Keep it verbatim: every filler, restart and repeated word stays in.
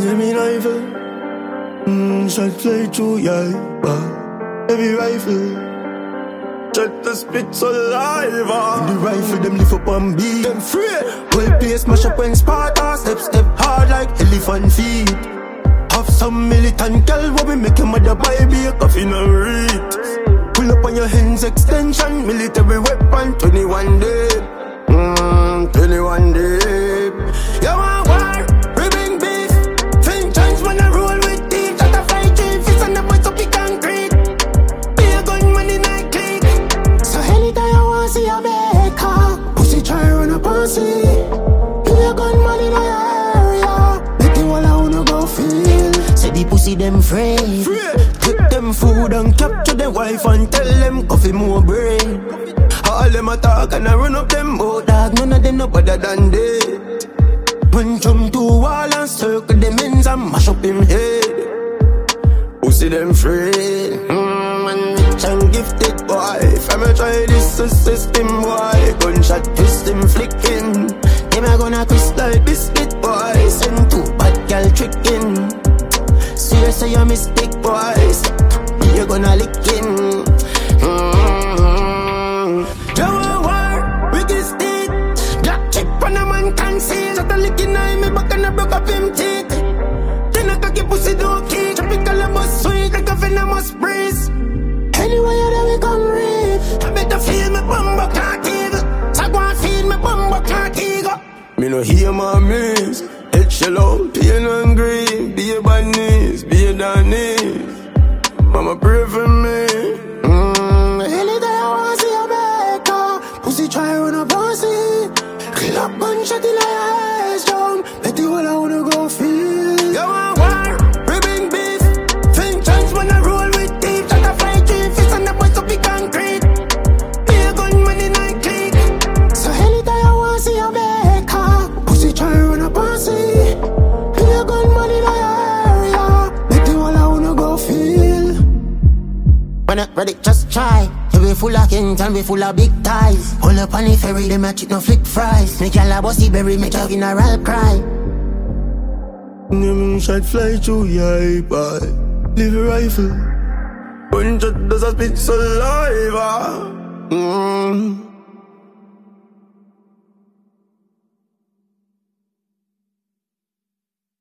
me rifle. Mmm, shot fly through your bar. Heavy rifle. Check the spit saliva. The rifle them lift up and beat them free. Whole place mash up when Sparta step step hard like elephant feet. Have some militant girl what we make your mother buy be a coffin and read. Pull up on your hands extension, military weapon, twenty-one day. Mmm, twenty-one day. You want war? We bring beef. Think chance when I roll with teeth. That I fight chief, it's on the boys up in concrete. Be a gunman in I click. So anytime you want see a baker, pussy try run a pussy. Be a gunman in I area. Make the wall I wanna go feel. Say the pussy them afraid. Take them food and capture them wife and tell them coffee more brain. All them attack and I run up them boat dog. None of them no better than they. When jump to wall and circle them ends and mash up him head. Pussy them afraid. Mmm, and rich and gifted boy. If I'ma try this system boy. Gunshot twist him flicking. Them a gonna twist like biscuit boy. Send two bad gal tricking. Serious say you mistake boys. You're gonna lick in. Mm-hmm. You want war? We get state. Black chip on a man can see. Shut a licking eye me back and I broke up him teeth. Then I cocky pussy don't kick. Tropical and bust sweet like a venomous breeze. Anyway you there we come reef. I better feel me bumbo can't eagle. So go and feel me bumbo can't eagle. Me no hear my miss. Head shell out, pain and grief. Be a bad knees, be a down knees. Mama pray for me. Mmm, anytime I wanna see a baker. Pussy try run a pussy. Clap gunshot in her eyes down. Bet the whole I wanna go feel. You want war? We bring beef. Think chance when I roll with teeth. That I fight chief, it's on the boys up in concrete. Be a gunman in I click. So anytime I wanna see a baker. Pussy try run a pussy. Be a gunman in her area. Bet the whole I wanna go feel. When not ready, just try. You be full of kings and we full of big ties. Hold up on the ferry, them a cheat no flick fries. Make y'all a bossy berry, make your funeral cry. Them shot fly through your eye, boy. Leave a rifle. Gunshot does a spit saliva. Mm.